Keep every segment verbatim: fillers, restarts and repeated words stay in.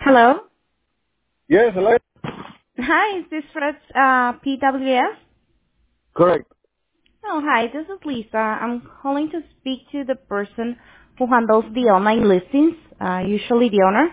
Hello. Yes, hello. Hi, is this Fred uh, P W S? Correct. Oh, hi, this is Lisa. I'm calling to speak to the person who handles the online listings, uh, usually the owner.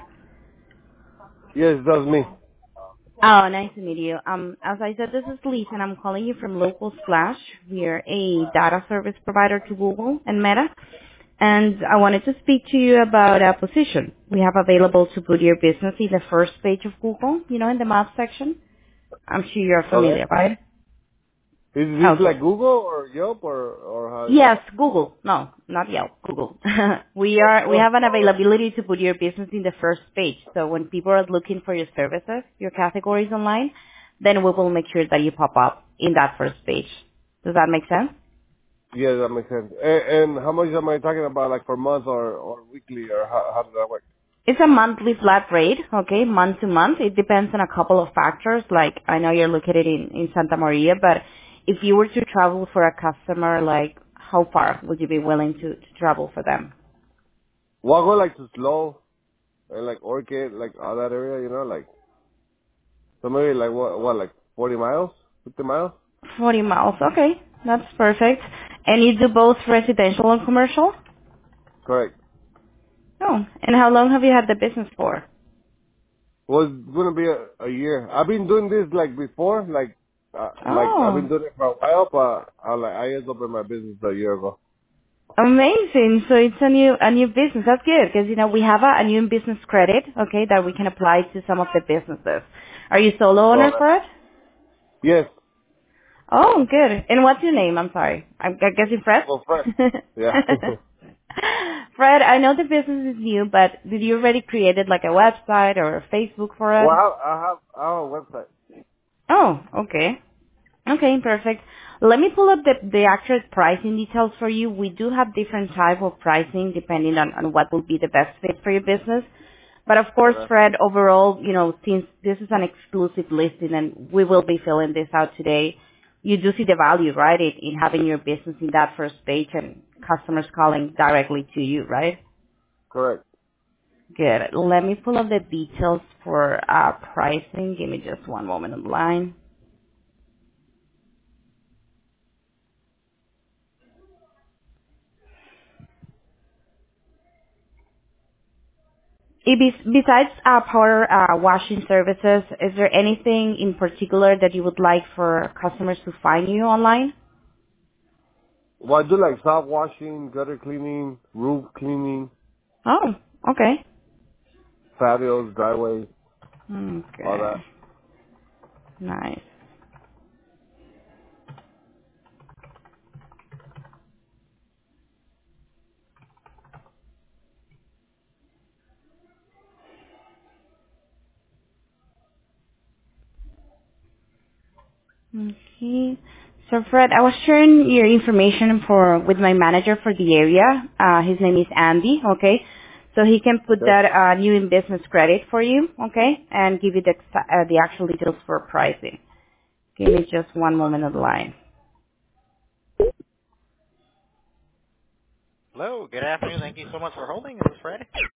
Yes, that's me. Oh, nice to meet you. Um, as I said, this is Lisa, and I'm calling you from Local Splash. We're a data service provider to Google and Meta, and I wanted to speak to you about a position we have available to put your business in the first page of Google, you know, in the map section. I'm sure you're Okay. familiar, right? Is this Okay. like Google or Yelp or or how is Yes, that? Google. No, not Yelp. Google. we are we Oh, have an okay. availability to put your business in the first page. So when people are looking for your services, your categories online, then we will make sure that you pop up in that first page. Does that make sense? Yeah, that makes sense. And, and how much am I talking about, like for month or or weekly, or how how does that work? It's a monthly flat rate, okay, month to month. It depends on a couple of factors. Like I know you're located in in Santa Maria, but if you were to travel for a customer, like how far would you be willing to, to travel for them? Well, I go like to Slow and like Orchid, like all that area, you know, like so maybe like what what like forty miles, fifty miles. forty miles. Okay, that's perfect. And you do both residential and commercial? Correct. Oh, and how long have you had the business for? Well, it's gonna be a, a year. I've been doing this like before, like uh, like I've been Oh, doing it for a while, but I like I just opened my business a year ago. amazing. So it's a new a new business. That's good because you know we have a, a new business credit, okay, that we can apply to some of the businesses. Are you solo owner Okay. for it? Yes. Oh, good. And what's your name? I'm sorry. I'm I guessing Fred. Well, Fred. Yeah. Fred, I know the business is new, but did you already created like a website or a Facebook for well, it? I have, I have I have a website. Oh, okay. Okay, perfect. Let me pull up the, the actual pricing details for you. We do have different type of pricing depending on, on what will be the best fit for your business. But of course, Okay. Fred, overall, you know, since this is an exclusive listing and we will be filling this out today, you do see the value, right, in, in having your business in that first page and customers calling directly to you, right? Correct. Good. Let me pull up the details for uh, pricing. Give me just one moment on the line. Eh, bes- Besides uh, power uh, washing services, is there anything in particular that you would like for customers to find you online? Well, I do like soft washing, gutter cleaning, roof cleaning, Oh, okay. patios, driveways, all that. Okay. Nice. Okay. So Fred, I was sharing your information for with my manager for the area. Uh, his name is Andy. Okay. So he can put Okay. that uh, new in business credit for you. Okay, and give you the exa- uh, the actual details for pricing. Give me just one moment on the line. Hello, good afternoon. Thank you so much for holding. This is Fred.